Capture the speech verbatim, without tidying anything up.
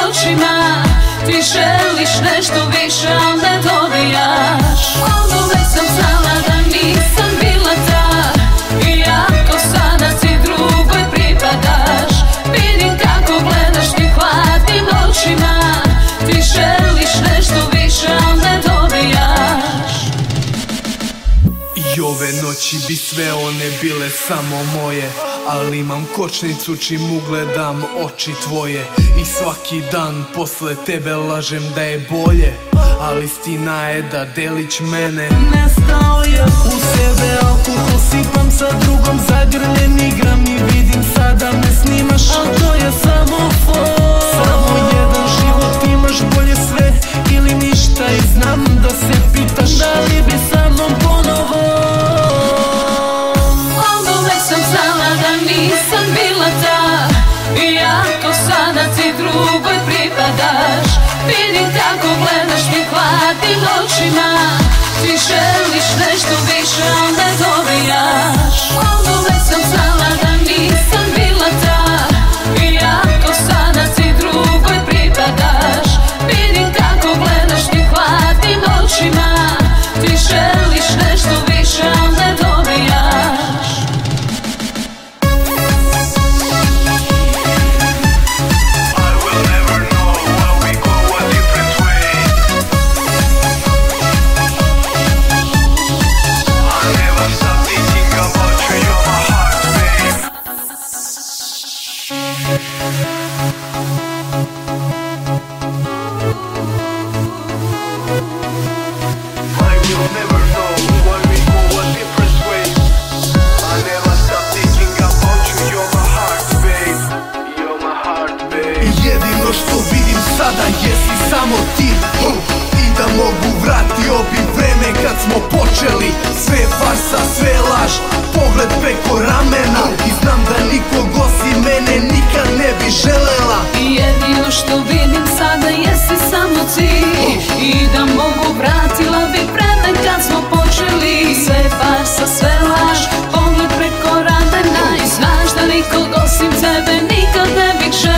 noćima. Ti želiš nešto više, al ne dobijaš. Oduvek sam znala da nisam bila ta, iako sada ti drugoj pripadaš. Vidim kako gledaš mi hladnim očima. Ti želiš nešto više, al ne dobijaš. I ove noći bi sve one bile samo moje, ali imam kočnicu čim ugledam oči tvoje. I svaki dan posle tebe lažem da je bolje, ali istina je da delić mene nestao je. U sebe alkohol sipam, sa drugom zagrljen igram i vidim sada me snimaš, al to je samo fon. Samo jedan život imaš, bolje sve ili ništa. I znam da se pitaš da li bi sa mnom ponovo. Oduvek sam znala da nisam bila ta, iako sada ti drugoj pripadaš. Vidim kako gledaš mi hladnim očima. Ti želiš nešto više, al ne dobijaš. Oduvek sam znala da nisam bila ta, iako sada ti drugoj pripadaš. Vidim kako gledaš mi hladnim očima. Ti želiš nešto više, al ne dobijaš. Jedino što vidim sada jesi samo ti, i da mogu vrati obi vreme kad smo počeli. Sve je farsa, sve je laž, pogled preko ramena. I znam da nikog osim mene nikad ne bi želela. I jedino što vidim sada jesi samo ti, i da mogu vratila bi vreme kad smo počeli. Sve je farsa, sve je laž, pogled preko ramena. I znaš da nikog osim tebe nikad ne bih želela.